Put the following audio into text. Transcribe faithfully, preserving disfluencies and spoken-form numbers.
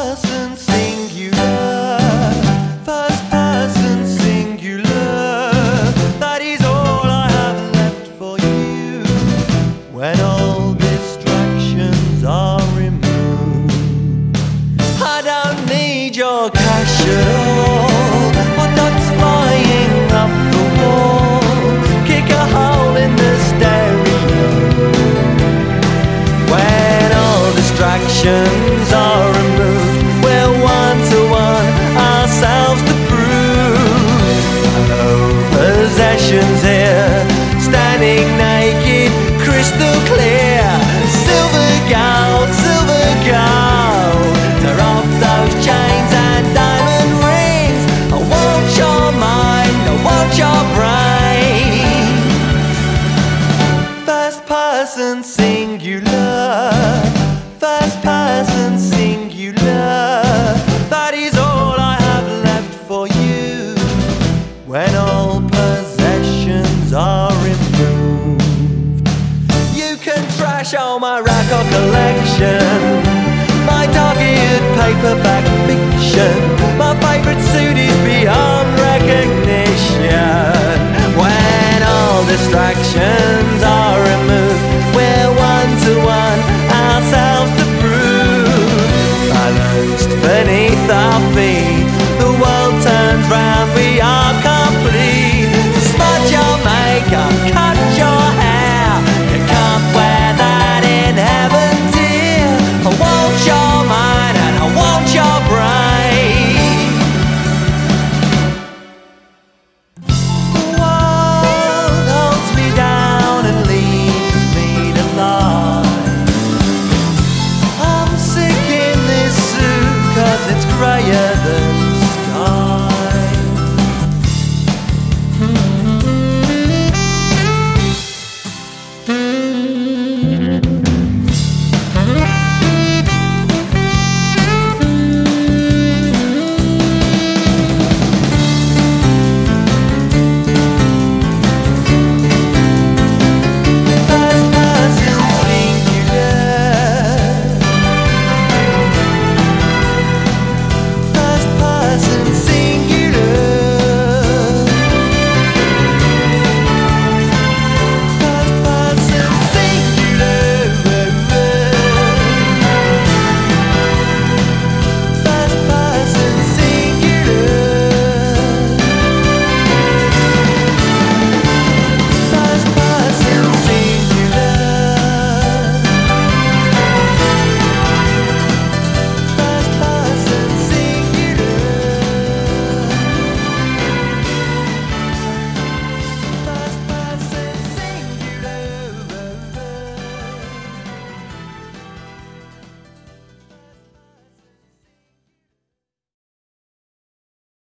person singular, first person singular. That is all I have left for you when all distractions are removed. I don't need your cash at all, or nuts flying up the wall. Kick a hole in the stereo when all distractions are removed. We're one to one, ourselves to prove. No possessions here, standing naked, crystal clear. Silver gold, silver gold. Tear off those chains and diamond rings. I want your mind, I want your brain. First person singular, first person singular. That is all I have left for you when all possessions are removed. You can trash all my record collection, my dog-eared paperback fiction. My favourite suit is beyond